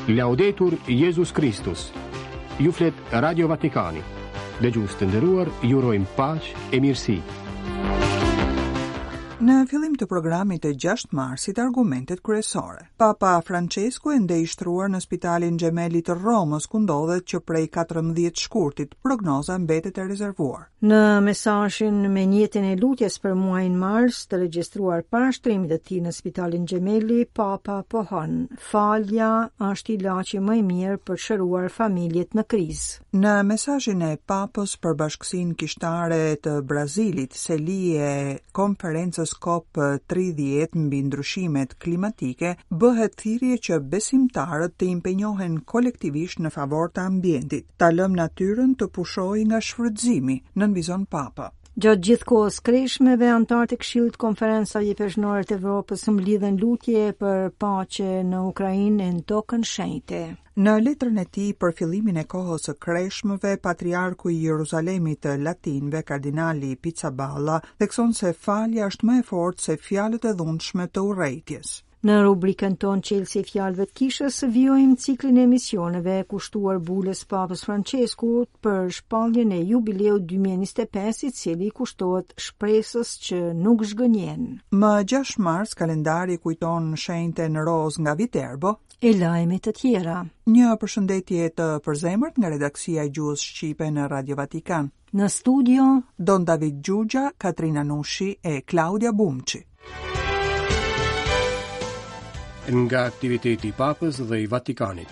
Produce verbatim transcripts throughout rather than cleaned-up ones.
Laudetur Jesus Christus. Ju flet Radio Vatikani. Dhe gjusë të nderuar, ju urojmë paqë e mirësi. Në fillim të programit të gjashtë marsit, argumentet kryesore. Papa Francesku e ndejshtruar në Spitalin Gemelli të Romës, ku ndodhet që prej katërmbëdhjetë shkurtit prognoza mbetet e rezervuar. Në mesazhin me njëtin e lutjes për muajin mars të regjistruar para shtrimit të tij në Spitalin Gemelli, Papa pohon: falja është ilaçi më i mirë për të shëruar familjet në krizë. Në mesazhin e Papës për Bashkësinë Kishtare të Brazilit, se lije konferencës COP tridhjetë mbi ndryshimet klimatike, bëhet thirrje që besimtarët të impenjohen kolektivisht në favor të ambientit, ta lëm natyrën të pushojë nga shfrytëzimi, nënvizon Papa. Gjatë gjithë kohës kreshmeve, antarët e Këshillit Konferenca Jepeshnore të Evropës mblidhen lutje për paqe në Ukrainë e në tokën shenjte. Në letrën e tij për fillimin e kohës së kreshmeve, patriarku i Jeruzalemit të Latinëve, kardinali Pizzaballa, thekson se falja është më e fortë se fjalët e dhunshme të urrejtjes. Në rubrikën tonë Çelësi i fjalëve të kishës, vijojmë ciklin e misioneve kushtuar bulës Papës Francesku për shpalljen e jubileut dy mijë e njëzet e pesë, i cili kushtohet shpresës që nuk zhgënjen. Më gjashtë mars, kalendari kujton shenjtë në roz nga Viterbo e lajmet të tjera. Një përshëndetje të përzemërt nga redaksia e gjuhës shqipe në Radio Vatikan. Në studio Don David Gjugja, Katrina Nushi e Claudia Bumçi. Nga aktiviteti i Papës dhe i Vatikanit.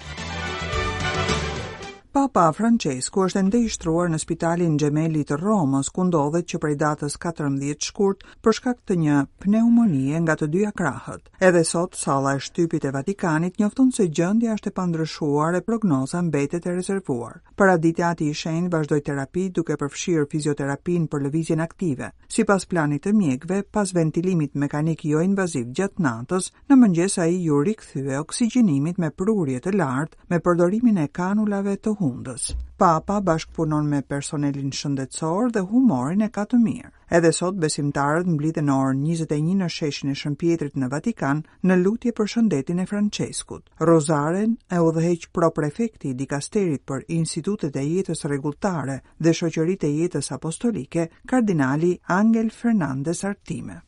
Papa Francesku është ndejshtruar në Spitalin Gemelli të Romës, ku ndodhet që prej datës katërmbëdhjetë shkurt për shkak të një pneumonie nga të dyja krahët. Edhe sot salla e shtypit e Vatikanit njofton se gjendja është e pandryshuar e prognoza mbetet e rezervuar. Paraditati i shenjtë vazhdoi terapi duke përfshirë fizioterapin për lëvizjen aktive. Sipas planit të mjekëve, pas ventilimit mekanik jo invaziv gjatë natës, në mëngjes ai ju rikthye oksigjenimit me prurje të lartë me përdorimin e kanulave të hundës. Papa bashkëpunon me personelin shëndetësor dhe humorin e ka të mirë. Edhe sot besimtarët mblidhen në orën njëzet e një në sheshin e Shën Pjetrit në Vatikan në lutje për shëndetin e Franceskut. Rozaren e udhëheq proprefekti i dikasterit për institutet e jetës rregulltare dhe shoqëritë e jetës apostolike, kardinali Angel Fernandez Artime.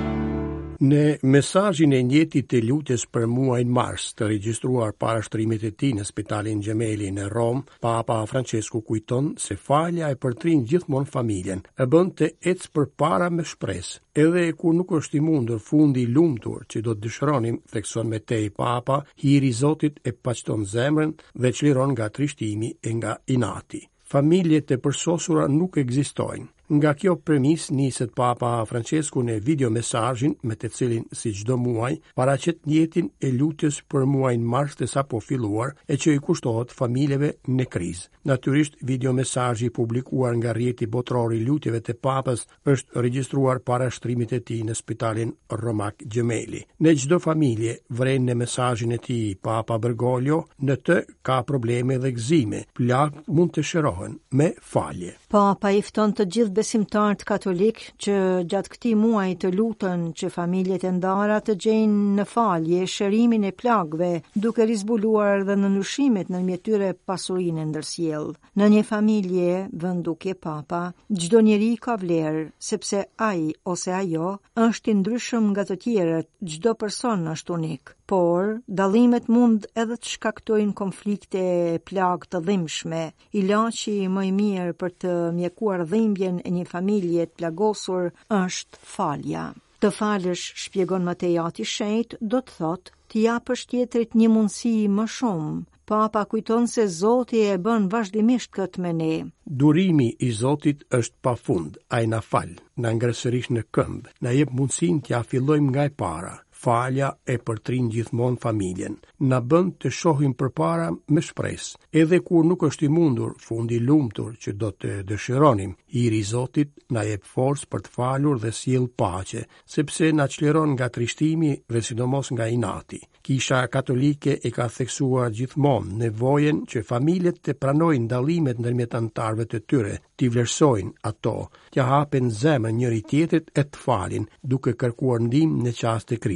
Në mesazhin e njëjtit të lutjes për muajin mars të regjistruar para shtrimit të tij në Spitalin Gemelli në Rom, Papa Francesku kujton se falja e përtrin gjithmonë familjen, e bën të ecë përpara me shpresë. Edhe kur nuk është i mundur fundi i lumtur që do të dëshironim, thekson me tej Papa, hiri i Zotit e paqton zemrën dhe çliron nga trishtimi e nga inati. Familjet e përsosura nuk ekzistojnë. Nga kjo premis niset Papa Francesku në video mesazhin me të cilin si çdo muaj paraqet njëtin e lutjes për muajin mars të sapo filluar e që i kushtohet familjeve në krizë. Natyrisht video mesazhi publikuar nga rrjeti botror i lutjeve të Papës është regjistruar para shtrimit të tij në Spitalin Romak Gemelli. Në çdo familje vren në mesazhin e tij Papa Bergoglio, në të ka probleme dhe gëzime, plagë mund të shërohen me falje. Papa i fton të gjithë besimtarët katolik që gjatë këtij muaji të lutën që familjet e ndara të gjejnë në falje shërimin e plagëve, duke rizbuluar dhe në ndryshimet ndërmjet tyre pasurinë e ndërsjellë. Në një familje, vëndukje Papa, çdo njeri ka vlerë, sepse ai ose ajo është i ndryshëm nga të tjerët, çdo person është unik. Por, dallimet mund edhe të shkaktojnë konflikte, plagë të dhimbshme. Ilaçi më i mirë për të mjekuar dhimbjen e një familje të plagosur është falja. Të falësh, shpjegon Matej Ati Shenjtë, do të thotë të japësh tjetrit një mundësi më shumë. Papa kujton se Zoti e bën vazhdimisht këtë me ne. Durimi i Zotit është pafund, ai na fal, na ngresërish në këmbë, na jep mundësinë t'ja fillojmë nga e para. Falja e përtrin gjithmonë familjen, na bën të shohim përpara me shpresë. Edhe kur nuk është i mundur fundi i lumtur që do të dëshironim, hiri i Zotit na jep forcë për të falur dhe sjell paqe, sepse na çliron nga trishtimi dhe sidomos nga inati. Kisha katolike e ka theksuar gjithmonë nevojën që familjet të pranojnë dallimet ndërmjet anëtarëve të tyre, t'i vlerësojnë ato, t'ja hapen zemrën njëri tjetrit e të falin, duke kërkuar ndihmë në çaste krize.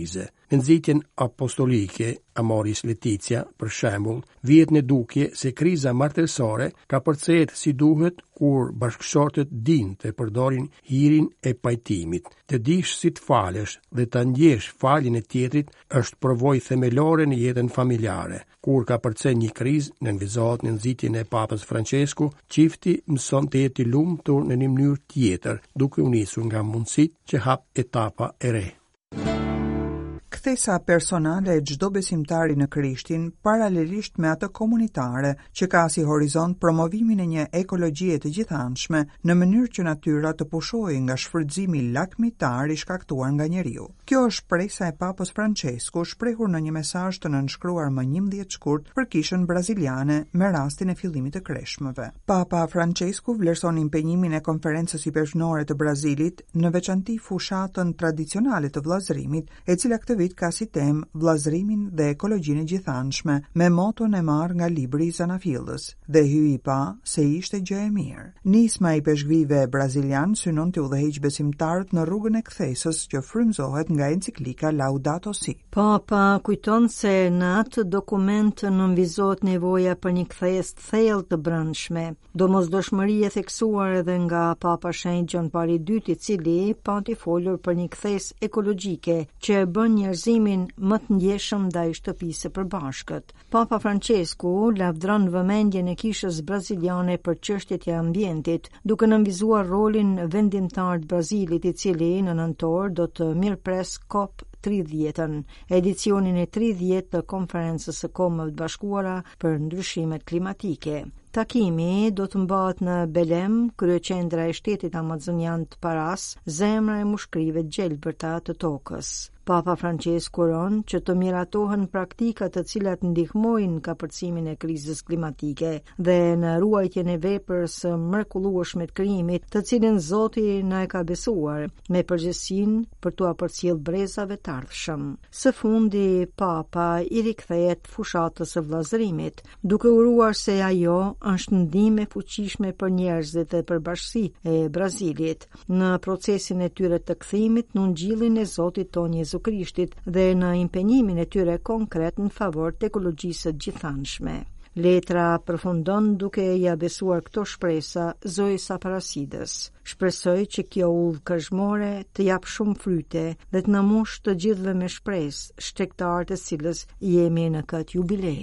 Në nxitjen apostolike Amoris Laetitia, për shembull, vjet në dukje se kriza martësore ka përcjellë si duhet kur bashkëshortët dinë të përdorin hirin e pajtimit. Të dish si të falesh dhe të ndjesh faljen e tjetrit është përvojë themelore në jetën familjare. Kur ka përcjell një krizë, nënvizohet në nxitjen e Papës Francesku, çifti mëson të jetë i lumtur në një mënyrë tjetër, duke u nisur nga mundësitë që hap etapa e re. Kthesa personale e çdo besimtari në Krishtin, paralelisht me atë komunitare, që ka si horizont promovimin e një ekologjie të gjithanshme në mënyrë që natyra të pushojë nga shfrytëzimi lakmitar i shkaktuar nga njeriu. Kjo është shpresa e Papës Francesku, shprehur në një mesazh të nënshkruar më njëmbëdhjetë shkurt për kishën braziliane me rastin e fillimit të kreshmëve. Papa Francesku vlerëson impenjimin e konferencës hyjnore të Brazilit, në veçanti fushatën tradicionale të vllazërimit, e cila këtë vit ka si temë vllazërimin dhe ekologjinë e gjithanshme, me moton e marrë nga libri i Zanafillës, dhe hyi i pa se ishte gjë e mirë. Nisma i peshqvive brazilian synon të udhëheq besimtarët në rrugën e kthesës që frymëzohet nga enciklika Laudato Si. Papa kujton se në atë dokument nënvizohet nevoja për një kthes të thellë të brendshme, domosdoshmëri e theksuar edhe nga Papa Shenjtë Gjon Paul i dytë, i cili pati folur për një kthes ekologjike që e bën njerëzimin më të ndjeshëm ndaj shtëpisë së përbashkët. Papa Francesku lavdron vëmendjen e kishës braziliane për çështjet e ambientit, duke nënvizuar rolin vendimtar të Brazilit, i cili në nëntor do të mirëpres COP tridhjetën, edicionin e tridhjetë të konferencës së Kombeve të Bashkuara për ndryshimet klimatike. Takimi do të mbahet në Belem, kryeqendra e shtetit amazonian të Paras, zemra e mushkrive gjelbërta të tokës. Papa Francesku uron që të miratohen praktika të cilat ndihmojnë kapërcimin e krizës klimatike dhe në ruajtjen e veprës së mrekullueshme të krijimit, të cilën Zoti na e ka besuar, me përgjegjësinë për t'u përcjell brezave të ardhshëm. Së fundi, Papa i rikthehet fushatës së vllazërimit, duke uruar se ajo është ndihmë e fuqishme për njerëzit dhe për bashkësinë e Brazilit në procesin e tyre të kthimit në ungjillin e Zotit tonë Jezu Krishtit dhe në impenjimin e tyre konkret në favor të ekologjisë së gjithanshme. Letra përfundon duke ja besuar këto shpresa Zoës Aparasides. Shpresoj që kjo udhë kërzmore të jap shumë fryte dhe të na mush të gjithëve me shpresë, shtregtarë të cilës jemi në këtë jubilej.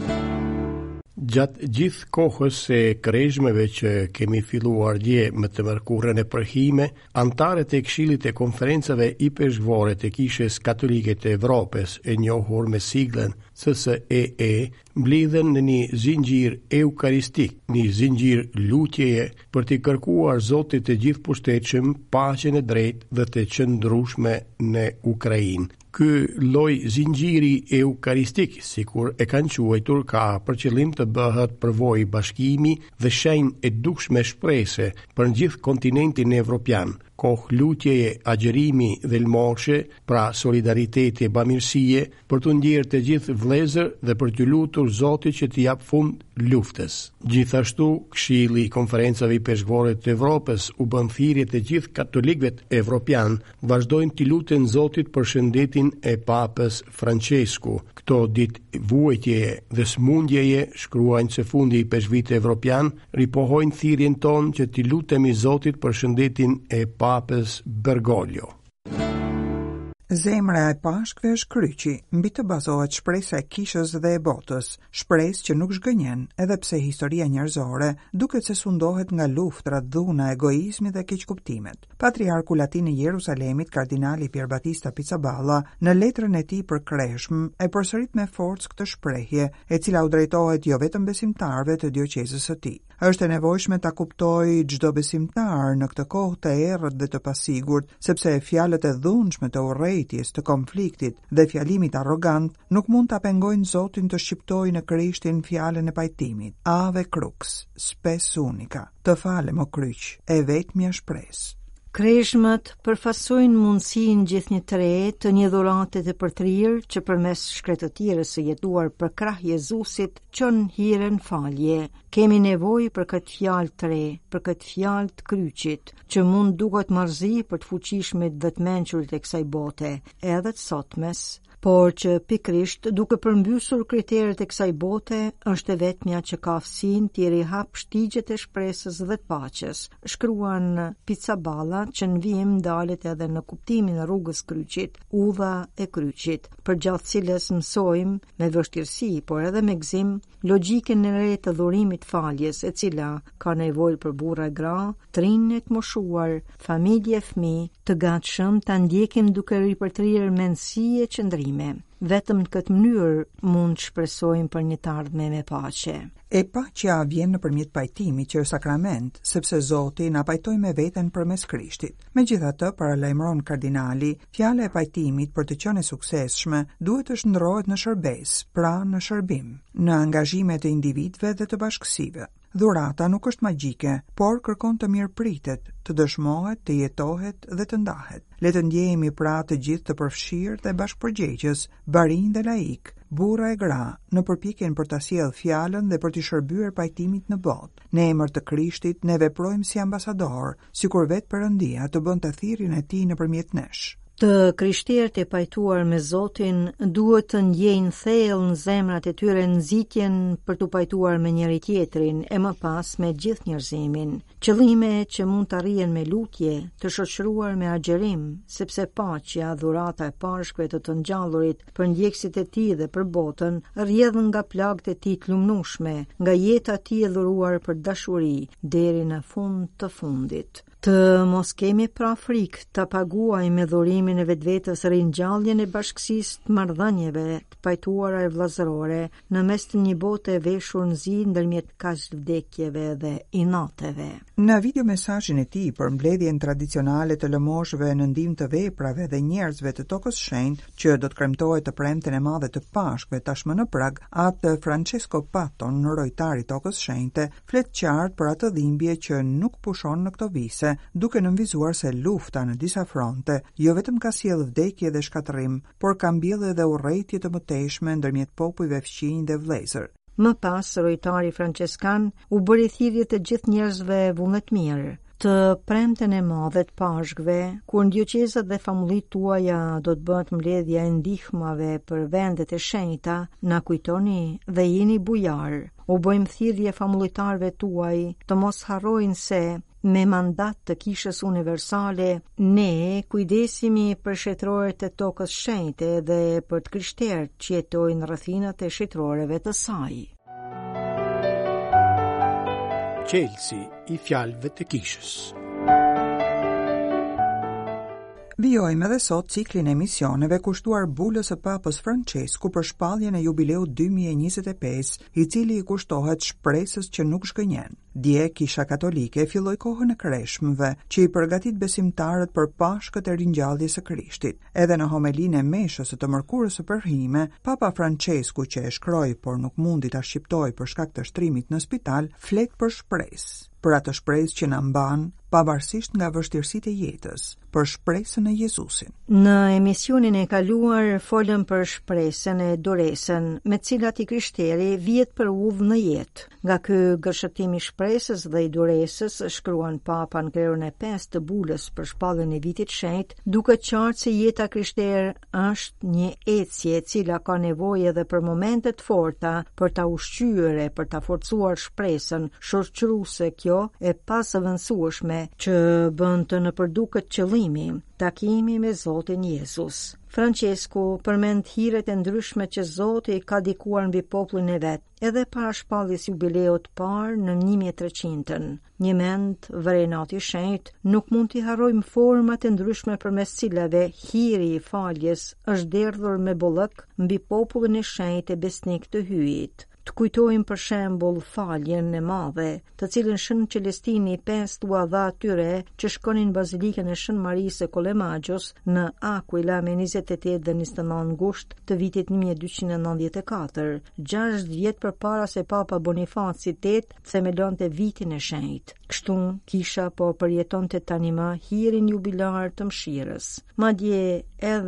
Gjatë gjithë kohës e kreshmeve që kemi filluar dje me të mërkurën e përhime, antarët e Këshillit e konferencave i peshqvore të Kishës Katolike të Evropës, e njohur me siglën C S E E, mblidhen në një zinxhir eukaristik, një zinxhir lutjeje për të kërkuar Zotit të gjithëpushtetshëm paqen e drejtë dhe të qëndrueshme në Ukrainë. Ky lloj zinxhiri eukaristik, sikur e kanë quajtur, ka për qëllim të bëhet përvojë bashkimi dhe shenjë e dukshme shprese për në gjithë kontinentin evropian, kohë lutjeje, agjerimi dhe lmoshe, pra solidariteti e bamirësie, për të ndjerë të gjithë vëllezër dhe për të lutur Zotit që të jap fund luftës. Gjithashtu, Këshilli i Konferencave i Peshqvore të Evropës u bën thirrje të gjithë katolikëve evropian vazhdojnë të luten Zotit për shëndetin e Papës Francesku. Këto ditë vuajtjeje dhe smundjeje, shkruajnë së fundi i Peshqvit evropian, ripohojnë thirrjen tonë që të lutemi Zotit për shëndetin e Papës Bergoglio. Zemra e pashkve është kryqi, mbi të bazohet shpresa e kishës dhe e botës, shpresë që nuk zhgënjen, edhe pse historia njerëzore duket se sundohet nga luftrat, dhuna, egoizmi dhe keqkuptimet. Patriarku Latin i Jerusalemit, kardinali Pierbattista Pizzaballa, në letrën e tij për Kreshmë, e përsërit me forcë këtë shprehje, e cila u drejtohet jo vetëm besimtarëve të dioqezës së tij. Është e nevojshme ta kuptojë çdo besimtar në këtë kohë të errët dhe të pasigurt, sepse fjalët e dhunshme të urrejtjes, të konfliktit dhe fjalimit arrogant nuk mund ta pengojnë Zotin të shqiptojë në Krishtin fjalën e pajtimit. Ave crux, spes unica. Të falem o kryq, e vetmja shpresë. Kreshmët përfasojnë mundësinë gjithnjë të re të një dhurate të përtrirë që përmes shkretëtirës së jetuar për krah Jezusit çon hiren falje. Kemi nevojë për këtë fjalë të re, për këtë fjalë të kryqit, që mund duket marrëzi për të fuqishmit dhe të mençurit e kësaj bote, edhe të sotmes, por që pikrisht duke përmbysur kriteret e kësaj bote, është e vetmja që ka aftësinë t'i rihap shtigjet e shpresës dhe të paqes. Shkruan Pizzaballa që në vijim ndalet edhe në kuptimin e rrugës kryqit, udha e kryqit, për gjatë cilës mësojmë me vështirësi, por edhe me gëzim, logjikën e re të dhurimit faljes, e cila ka nevojë për burra e gra, trinë të moshuar, familje e fëmijë, të gatshëm ta ndjekim duke ripërtrirë mendësi e qëndrime. Vetëm në këtë mënyrë mund të shpresojmë për një të ardhme me paqe. E paqja vjen nëpërmjet pajtimit që është sakrament, sepse Zoti na pajtoi me veten përmes Krishtit. Megjithatë, paralajmëron kardinali, fjala e pajtimit për të qenë e suksesshme duhet të shndrohet në shërbes, pra në shërbim, në angazhimet e individëve dhe të bashkësive. Dhurata nuk është magjike, por kërkon të mirëpritet, të dëshmohet, të jetohet dhe të ndahet. Le të ndjehemi pra të gjithë të përfshirë dhe bashkëpërgjegjës, barinj dhe laik, burra e gra, në përpjekjen për ta sjellë fjalën dhe për të shërbyer pajtimit në botë. Në emër të Krishtit ne veprojmë si ambasador, sikur vetë Perëndia të bën të thirrjen e tij nëpërmjet nesh. Të krishterët e pajtuar me Zotin duhet të ndjejnë thellë në zemrat e tyre nxitjen për të pajtuar me njëri tjetrin e më pas me gjithë njerëzimin. Qëllime që mund të arrihen me lutje, të shoqëruar me agjerim, sepse paqja, dhurata e pashkve të të ngjallurit për ndjekësit e tij dhe për botën, rrjedh nga plagët e tij të lumnushme, nga jeta e tij e dhuruar për dashuri deri në fund të fundit. Të mos kemi pra frikë të paguaj me dhurimin e vetvetes ringjalljen e bashkësisë të marrëdhënieve të pajtuara e vllazërore në mes të një bote e veshur në zi ndërmjet kaq vdekjeve dhe inateve. Në video mesazhin e tij për mbledhjen tradicionale të lëmoshëve në ndihmë të veprave dhe njerëzve të tokës shenjtë që do të kremtohet të premten e madhe të Pashkve tashmë në Prag, atë Francesco Patton, rojtari i tokës shenjtë, flet qartë për atë dhimbje që nuk pushon në këto vise, duke nënvizuar se lufta në disa fronte jo vetëm ka sjellë vdekje dhe shkatërrim, por ka mbjellë edhe urrëtie të mëtejshme ndërmjet popujve fqinj dhe vëllezër. Më pas, rojtari franceskan u bëri thirrje të gjithë njerëzve vullnetmirë, të premten e madhe të Pashkve, kur ndjoqezat dhe famullit tuaja do të bëhet mbledhja e ndihmave për vendet e shenjta, na kujtoni dhe jeni bujar. U bëjmë thirrje famullitarëve tuaj të mos harrojnë se me mandat të kishës universale, ne kujdesimi për shtetrorët e tokës shenjte dhe për të krishterët që jetojnë rrethinat e shtetrorëve të saj. Qelsi i fjalëve të kishës. Vijojmë edhe sot ciklin e misioneve kushtuar bulës së Papës Francesku për shpalljen e jubileut dy mijë e njëzet e pesë, i cili i kushtohet shpresës që nuk zhgënjen. Dje Kisha Katolike filloi kohën e kreshmëve që i përgatit besimtarët për Pashkët e ringjalljes së Krishtit. Edhe në homelinë e meshës së të mërkurës së përhime, Papa Francesku, që e shkroi por nuk mundi ta shqiptojë për shkak të shtrimit në spital, flet për shpresë, për atë shpresë që na mban pavarësisht nga vështirësitë e jetës, për shpresën e Jezusin. Në emisionin e kaluar folëm për shpresën e duresën, me cilat i krishteri vjet për udhë në jetë. Nga ky gërshëtim i shpresës dhe i duresës, shkruan Papa në krerën e pesë të bulës për shpalljen e vitit shenjtë, duke qartë se jeta krishtere është një ecje e cila ka nevojë edhe për momente të forta për ta ushqyer, për ta forcuar shpresën shoqëruese. Kjo e pasaventësueshme që bën të nëpërdukët qëllimi, takimi me Zotin Jezus. Francesku përmend hiret e ndryshme që Zoti ka dikuar mbi popullin e vet, edhe para shpalljes jubileut të parë në një mijë e trecentën. Një mend vrenati i shenjtë, nuk mund t'i harrojmë format e ndryshme përmes cilave hiri i faljes është derdhur me bollëk mbi popullin e shenjtë e besnik të hyjit. Të kujtojmë për shembull faljen e madhe, të cilën Shën Celestini pesë ua dha atyre që shkonin në bazilikën e Shën Marisë e Kolemagjos në Aquila me njëzet e tetë dhe njëzet e nëntë gusht të vitit një mijë e dyqind e nëntëdhjetë e katër, gjashtë vjet përpara se Papa Bonifaci tetë themelonte vitin e shenjtë. Kështu Kisha po përjetonte tani më hirin jubilar të mëshirës. Madje edhe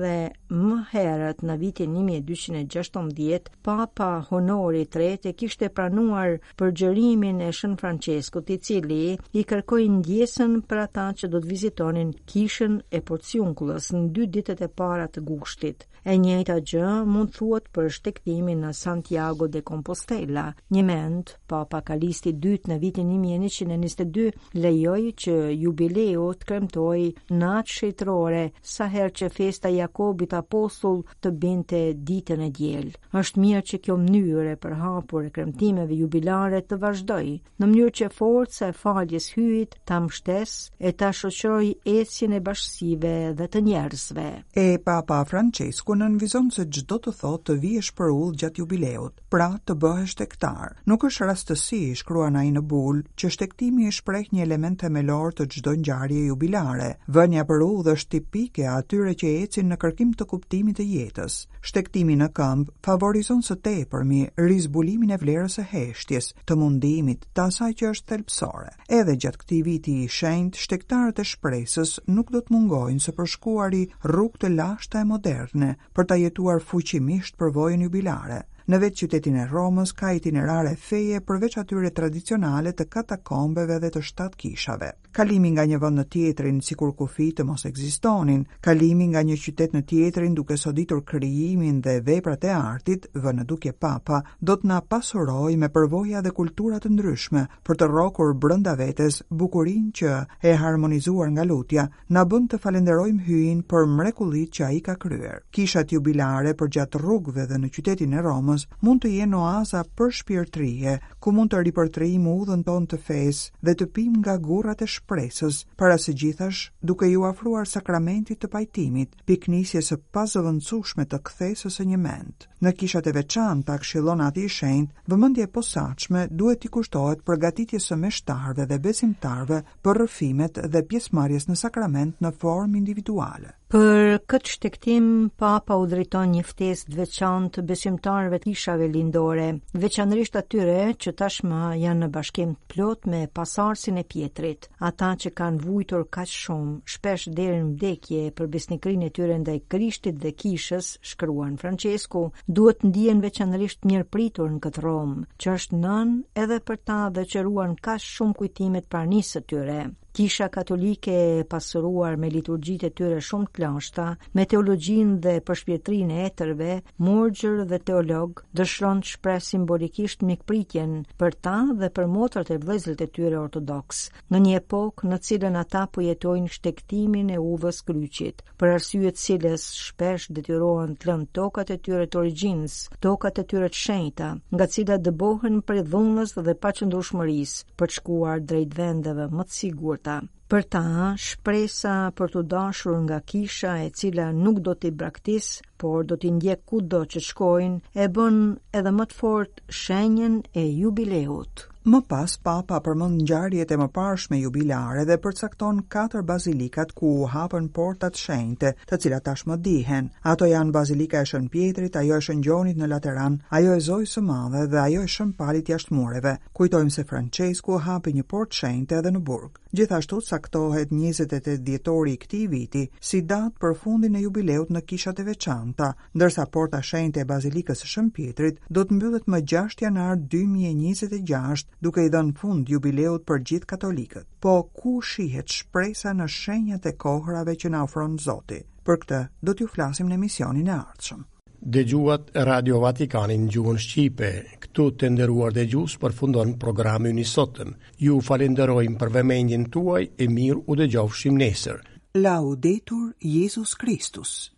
më herët në vitin një mijë e dyqind e gjashtëmbëdhjetë, Papa Honori i tretë kishte pranuar përgjërimin e Shën Franceskut, i cili i kërkoi ndjesën për ata që do të vizitonin kishën e Porciunkullës në dy ditët e para të gushtit. E njëjta gjë mund thuhet për shtektimin në Santiago de Compostela. Një mend, Papa Kalisti i dytë në vitin një mijë e njëqind e njëzet e dy lejoi që jubileu të kremtojë natë shtetërore sa herë që festa e Jakobit Apostull të binte ditën e diel. Është mirë që kjo mënyrë e përhapur e kremtimeve jubilare të vazhdojë, në mënyrë që forca e faljes hyjit ta mbështesë e ta shoqërojë ecjen e bashkësive dhe të njerëzve. E Papa Francesku nënvizon se çdo të thotë të vihesh për udhë gjatë jubileut, pra të bëhesh shtektar. Nuk është rastësi, shkruan ai në bul, që shtektimi i shpreh një element themelor të çdo ngjarje jubilare. Vënia për udhë është tipike atyre që ecin në kërkim të kuptimit të jetës. Shtektimi në këmbë favorizon së tepërmi rizbulimin e vlerës së heshtjes, të mundimit, të asaj që është thelbësore. Edhe gjatë këtij viti i shenjtë, shtektarët e shpresës nuk do të mungojnë së përshkuari rrugë të lashta e moderne për ta jetuar fuqimisht përvojën jubilare. Në vetë qytetin e Romës ka itinerare feje përveç atyre tradicionale të katakombeve dhe të shtatë kishave. Kalimi nga një vend në tjetrin sikur kufi të mos ekzistonin, kalimi nga një qytet në tjetrin duke soditur krijimin dhe veprat e artit, vënë duke Papa, do të na pasurojë me përvoja dhe kultura të ndryshme për të rrokur brenda vetes bukurinë që e harmonizuar nga lutja na bën të falenderojmë hyin për mrekullitë që ai ka kryer. Kishat jubilare përgjatë rrugëve dhe në qytetin e Romës mund të jenë oaza për shpirtërie, ku mund të ripërtërijmë udhën tonë të fesë dhe të pim nga gurrat e shpresës, para së gjithash duke ju afruar sakramentit të pajtimit, piknisjes së pazëvendësueshme të kthesës së një mend. Në kishat e veçanta, këshillon Ati i Shenjtë, vëmendje e posaçme duhet i kushtohet përgatitjes së meshtarëve dhe besimtarëve për rrëfimet dhe pjesëmarrjes në sakrament në formë individuale. Për këtë shtektim, Papa u drejton një ftesë të veçantë besimtarëve të kishave lindore, veçanërisht atyre që tashmë janë në bashkim të plot me pasardhësin e Pjetrit. Ata që kanë vujtur kaq shumë, shpesh deri në vdekje për besnikërinë e tyre ndaj Krishtit dhe kishës, shkruan Francesku, duhet ndihen veçanërisht mirëpritur në këtë Romë, që është nën edhe për ta dhe që ruan kaq shumë kujtimet pranisë së tyre. Kisha katolike e pasuruar me liturgjitë e tyre shumë të lashta, me teologjinë dhe përshpjetrinë e etërve, murgjër dhe teolog, dëshiron të shpreh simbolikisht mikpritjen për ta dhe për motrat e vëllezërit e tyre ortodoks, në një epokë në cilën ata po jetojnë shtektimin e udhës kryqit, për arsye të cilës shpesh detyrohen të lënë tokat e tyre të origjinës, tokat e tyre të shenjta, nga cilat dëbohen prej dhunës dhe paqëndrueshmërisë, për të shkuar drejt vendeve më të sigurt. Për ta, shpresa për të dashur nga kisha e cila nuk do t'i braktis, por do t'i ndjek kudo që shkojnë, e bën edhe më të fortë shenjën e jubileut. Më pas, Papa përmend ngjarjet e mëparshme jubilare dhe përcakton katër bazilikat ku u hapën portat shenjte, të cilat tashmë dihen. Ato janë Bazilika e Shën Pjetrit, ajo e Shën Gjonit në Lateran, ajo e Zojës së Madhe dhe ajo e Shën Palit jashtë mureve. Kujtojmë se Francesku hapi një portë shenjte edhe në burg. Gjithashtu caktohet njëzet e tetë dhjetori i këtij viti si datë për fundin e jubileut në kishat e veçanta, ndërsa porta shenjte e Bazilikës së Shën Pjetrit do të mbyllet më gjashtë janar dy mijë e njëzet e gjashtë, duke i dhënë fund jubileut për gjithë katolikët. Po ku shihet shpresa në shenjat e kohërave që na ofron Zoti? Për këtë do t'ju flasim në emisionin e ardhshëm. Dëgjuat Radio Vatikanin gjuhën Shqipe. Këtu të nderuar dëgjues përfundon programin i sotëm. Ju falenderojmë për vëmendjen tuaj e mirë u dëgjofshim nesër. Laudetur Jesus Christus.